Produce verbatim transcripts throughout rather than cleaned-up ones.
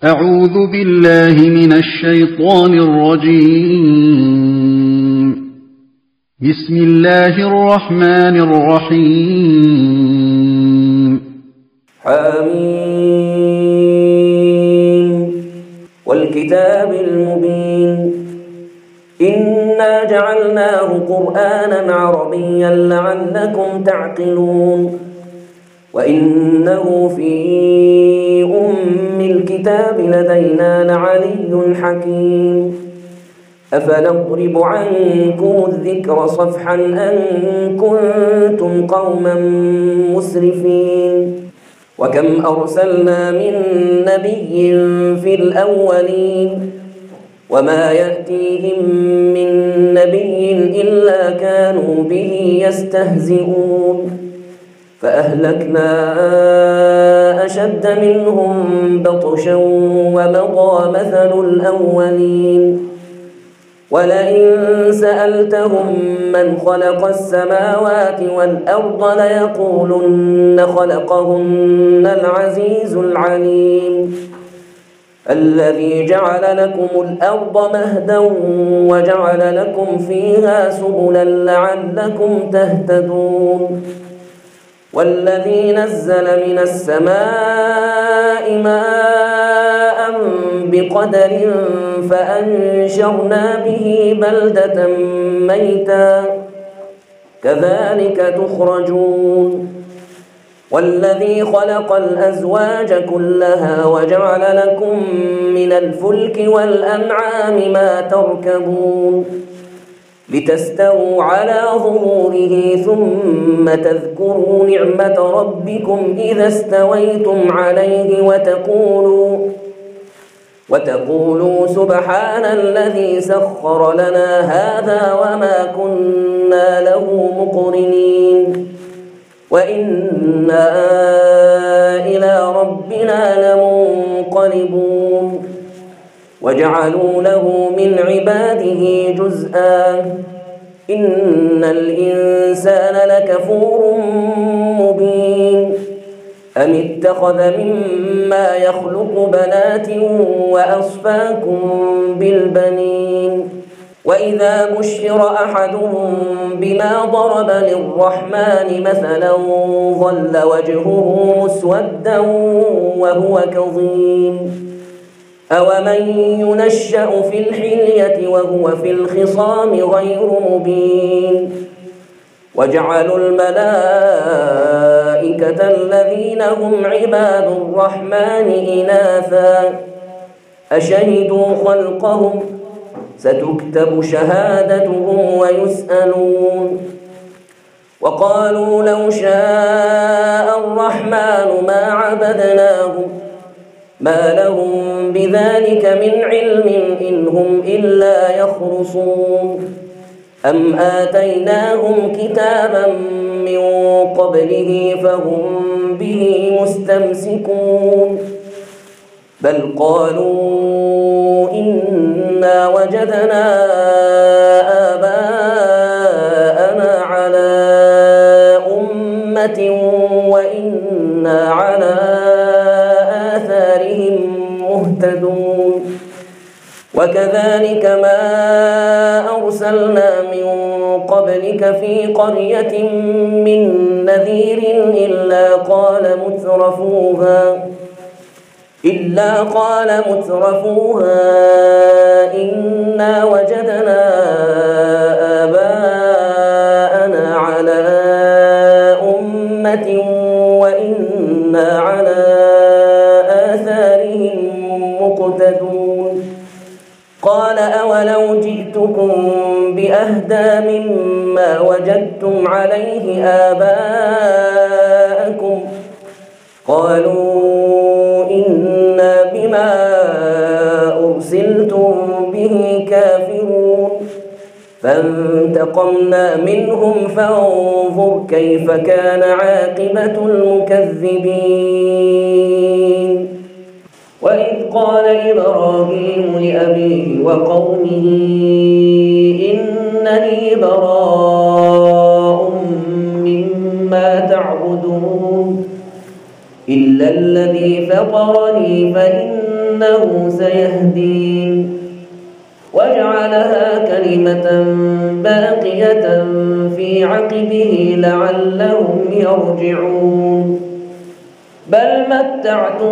أعوذ بالله من الشيطان الرجيم. بسم الله الرحمن الرحيم. حميم والكتاب المبين إنا جعلناه قرآنا عربيا لعلكم تعقلون وإنه في أم الكتاب لدينا لعلي حكيم أفنضرب عنكم الذكر صفحا أن كنتم قوما مسرفين وكم أرسلنا من نبي في الأولين وما يأتيهم من نبي إلا كانوا به يستهزئون فأهلكنا أشد منهم بطشا ومضى مثل الأولين ولئن سألتهم من خلق السماوات والأرض ليقولن خلقهن العزيز العليم الذي جعل لكم الأرض مهدا وجعل لكم فيها سبلا لعلكم تهتدون والذي نزل من السماء ماء بقدر فأنشرنا به بلدة ميتا كذلك تخرجون والذي خلق الأزواج كلها وجعل لكم من الفلك والأنعام ما تركبون لتستووا على ظهوره ثم تذكروا نعمة ربكم إذا استويتم عليه وتقولوا وتقولوا سبحان الذي سخر لنا هذا وما كنا له مقرنين وإنا إلى ربنا لمنقلبون وجعلوا له من عباده جزءا إن الإنسان لكفور مبين أم اتخذ مما يخلق بنات وأصفاكم بالبنين وإذا بشر أحدهم بما ضرب للرحمن مثلا ظل وجهه مسودا وهو كظيم أومن ينشأ في الحلية وهو في الخصام غير مبين وجعلوا الملائكة الذين هم عباد الرحمن إناثا أشهدوا خلقهم ستكتب شهادتهم ويسألون وقالوا لو شاء الرحمن ما عبدناهم ما لهم بذلك من علم إن هم إلا يخرصون أم آتيناهم كتابا من قبله فهم به مستمسكون بل قالوا إنا وجدنا آباءنا على أمة وإنا على آثارهم مهتدون وكذلك ما أرسلنا من قبلك في قرية من نذير إلا قال مترفوها إلا قال مترفوها إنا وجدنا آباءنا على أمة وإنا على آثارهم مقتدون قال أولو جئتكم بأهدى مما وجدتم عليه آباءكم قالوا إنا بما أرسلتم به كافرون فانتقمنا منهم فانظر كيف كان عاقبة المكذبين وإذ قال إبراهيم لأبيه وقومه إنني براء مما تعبدون إلا الذي فطرني فإن إنه سيهدين وجعلها كلمة باقية في عقبه لعلهم يرجعون بل متعت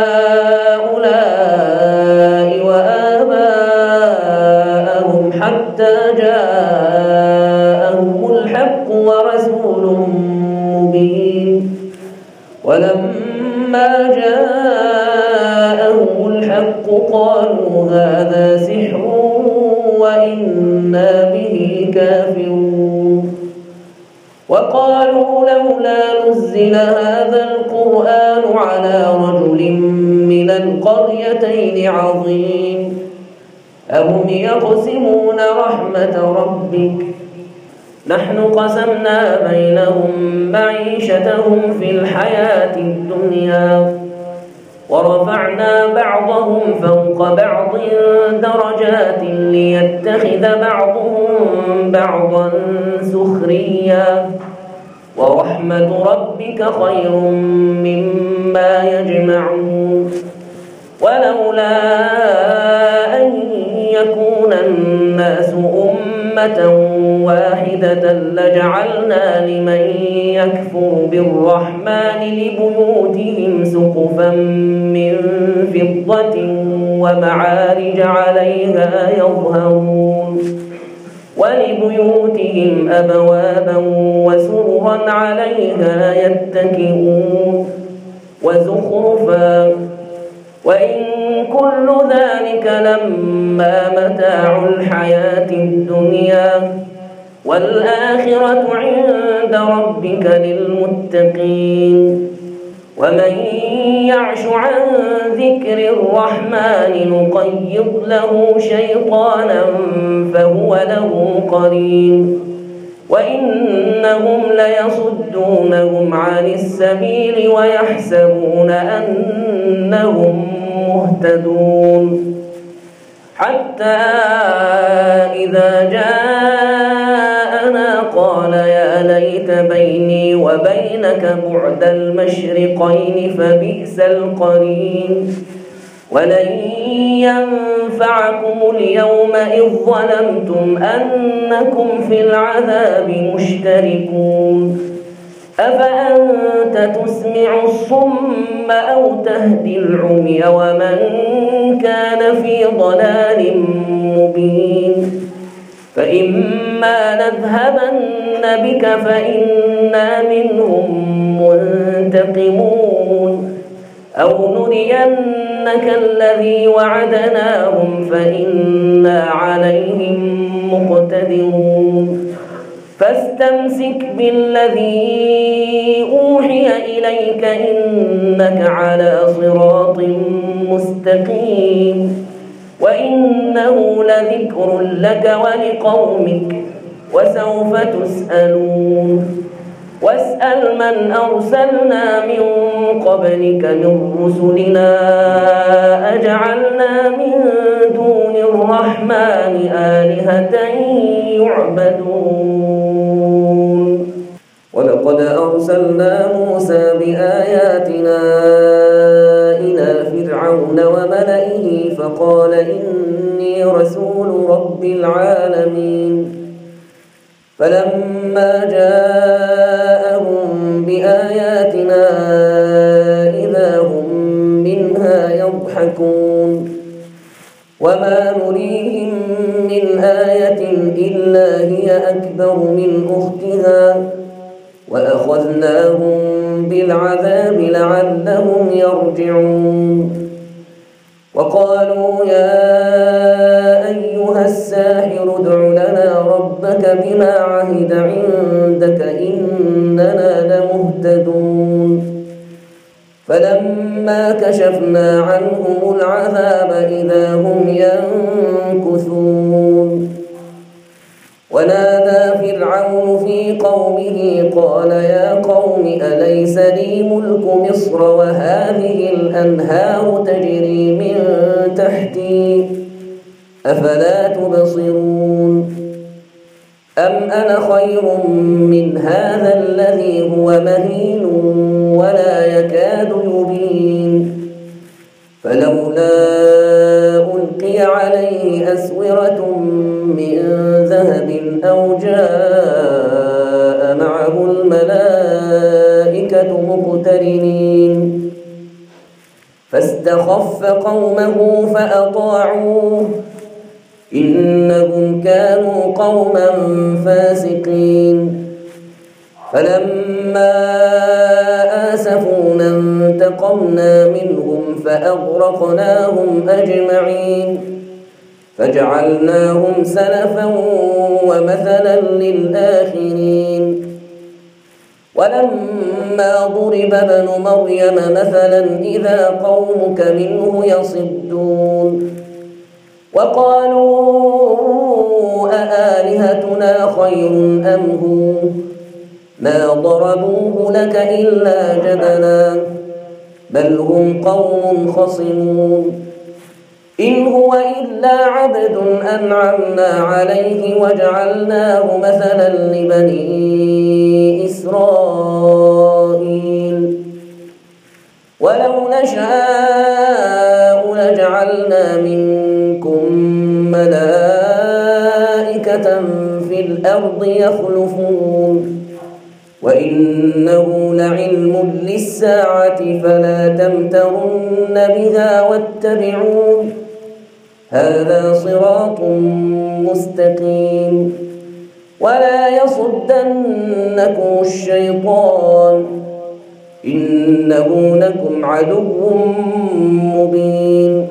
هؤلاء وآباءهم حتى جاءهم الحق ورسول مبين ولما جاءهم الحق قالوا هذا سحر وإنا به كافرون وقالوا لولا نزل هذا القرآن على رجل من القريتين عظيم أهم يقسمون رحمة ربك نحن قسمنا بينهم معيشتهم في الحياة الدنيا ورفعنا بعضهم فوق بعض درجات ليتخذ بعضهم بعضا سخريا ورحمة ربك خير مما يجمعون ولولا أن يكون الناس أمة واحدة لجعلنا لمن يكفر بالرحمن لبيوتهم سقفا من فضة ومعارج عليها يظهرون ولبيوتهم أبوابا وسررا عليها يتكئون وزخرفا وإن كل ذلك لما متاع الحياة الدنيا والآخرة عند ربك للمتقين ومن يعش عن ذكر الرحمن نقيض له شيطانا فهو له قرين وإنهم ليصدونهم عن السبيل ويحسبون أنهم مهتدون حتى إذا جاءنا قال يا ليت بيني وبينك بعد المشرقين فبئس القرين ولن ينفعكم اليوم إذ ظلمتم أنكم في العذاب مشتركون أفأنت تسمع الصم أو تهدي العمي ومن كان في ضلال مبين فإما نذهبن بك فإنا منهم منتقمون أو نرينك الذي وعدناهم فإنا عليهم مقتدرون فاستمسك بالذي أوحي إليك إنك على صراط مستقيم وإنه لذكر لك ولقومك وسوف تسألون واسأل من أرسلنا من قبلك من رسلنا أجعلنا من دون الرحمن آلهة يعبدون ولقد أرسلنا موسى بآياتنا إلى فرعون وملئه فقال إني رسول رب العالمين فلما جاءهم بآياتنا إذا هم منها يضحكون وما نريهم من آية إلا هي أكبر من أختها وأخذناهم بالعذاب لعلهم يرجعون وقالوا يا أيها الساحر ادع لنا ربك بما عهد عندك إننا لمهتدون فلما كشفنا عنهم العذاب إذا هم ينكثون ونادى فرعون في قومه قال يا قوم أليس لي ملك مصر وهذه الأنهار تجري من تحتي أفلا تبصرون أم أنا خير من هذا الذي هو مهين ولا يكاد يبين فلولا ألقي عليه أسورة من ذهب أو جاء معه الملائكة مقترنين فاستخف قومه فأطاعوه إنهم كانوا قوما فاسقين فلما آسفونا انتقمنا منهم فأغرقناهم أجمعين فجعلناهم سلفا ومثلا للآخرين ولما ضرب ابن مريم مثلا إذا قومك منه يصدون وقالوا أآلهتنا خير أم هو ما ضربوه لك إلا جدلا بل هم قوم خصمون إن هو إلا عبد أنعمنا عليه وجعلناه مثلا لبني إسرائيل ولو نشاء لجعلنا منكم ملائكة في الأرض يخلفون وإنه لعلم للساعة فلا تمترن بها واتبعون هذا صراط مستقيم ولا يصدنكم الشيطان إنه لكم عدو مبين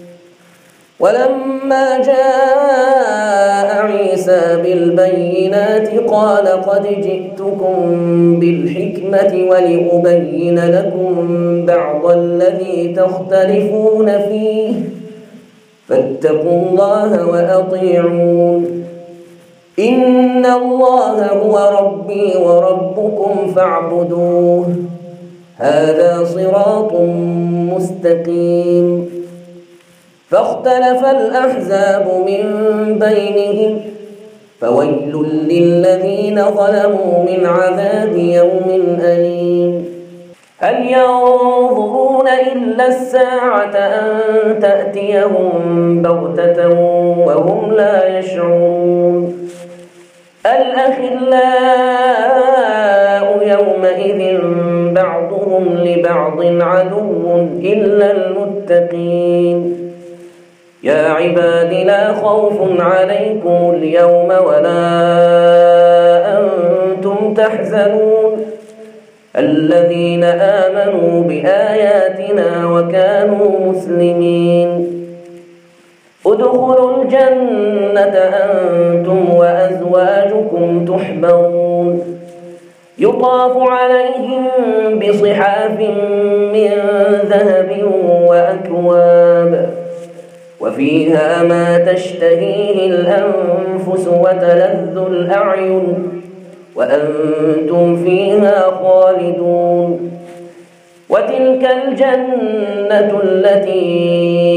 ولما جاء عيسى بالبينات قال قد جئتكم بالحكمة ولأبين لكم بعض الذي تختلفون فيه فاتقوا الله وأطيعون إن الله هو ربي وربكم فاعبدوه هذا صراط مستقيم فاختلف الأحزاب من بينهم فويل للذين ظلموا من عذاب يوم أليم هل ينظرون إلا الساعة أن تأتيهم بغتة وهم لا يشعرون الأخلاء يومئذ بعضهم لبعض عدو إلا المتقين يا عباد لا خوف عليكم اليوم ولا أنتم تحزنون الذين آمنوا بآياتنا وكانوا مسلمين ادخلوا الجنة أنتم وأزواجكم تحبرون يطاف عليهم بصحاف من ذهب وأكواب وفيها ما تشتهيه الأنفس وتلذ الأعين وأنتم فيها خالدون وتلك الجنة التي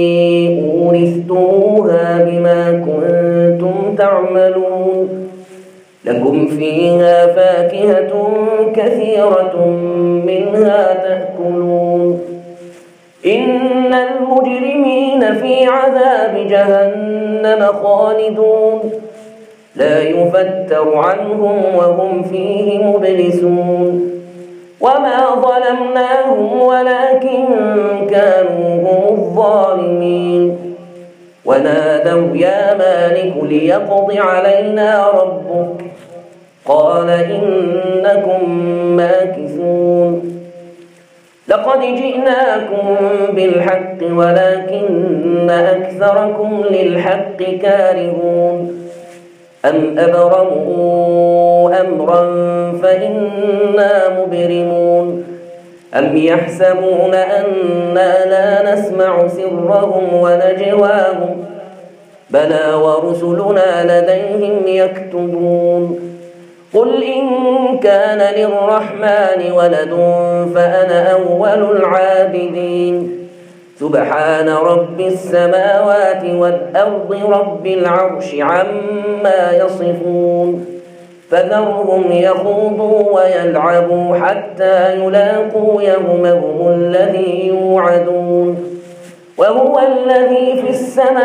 أورثتموها بما كنتم تعملون لكم فيها فاكهة كثيرة منها تأكلون إن المجرمين في عذاب جهنم خالدون لا يفتر عنهم وهم فيه مبلسون وما ظلمناهم ولكن كانوا هم الظالمين ونادوا يا مالك ليقض علينا ربك قال إنكم ماكثون لقد جئناكم بالحق ولكن أكثركم للحق كارهون أم أبرموا أمرا فإنا مبرمون أم يحسبون أنا لا نسمع سرهم ونجواهم بلى ورسلنا لديهم يكتبون قل إن كان للرحمن ولد فأنا أول العابدين سبحان رب السماوات والأرض رب العرش عما يصفون فذرهم يخوضوا ويلعبوا حتى يلاقوا يومهم الذي يوعدون وهو الذي في السماء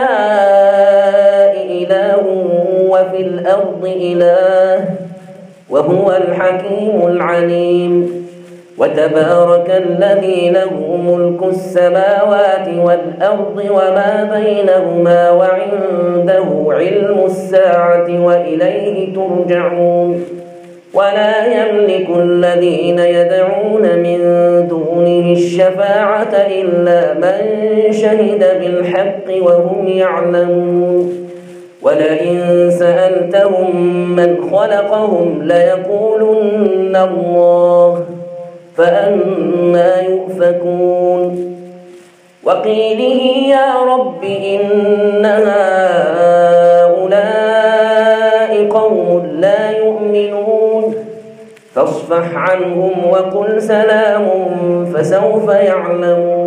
إله وفي الأرض إله وهو الحكيم العليم. وتبارك الذي له ملك السماوات والأرض وما بينهما وعنده علم الساعة وإليه ترجعون. ولا يملك الذين يدعون من دونه الشفاعة إلا من شهد بالحق وهم يعلمون. ولئن سألتهم من خلقهم ليقولن الله فأنى يؤفكون. وقيله يا رب إن هؤلاء قوم لا يؤمنون فاصفح عنهم وقل سلام فسوف يعلمون.